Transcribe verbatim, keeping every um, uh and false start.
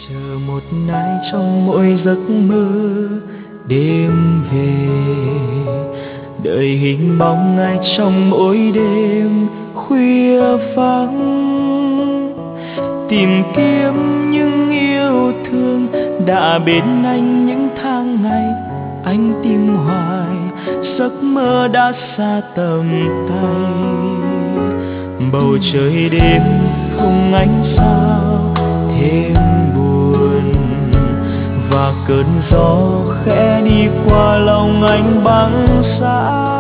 chờ một ai trong mỗi giấc mơ đêm về, đợi hình bóng ai trong mỗi đêm khuya vắng, tìm kiếm những yêu thương đã bên anh những tháng ngày anh tìm hoài, giấc mơ đã xa tầm tay. Bầu trời đêm không ánh sao thêm buồn, và cơn gió khẽ đi qua lòng anh băng giá.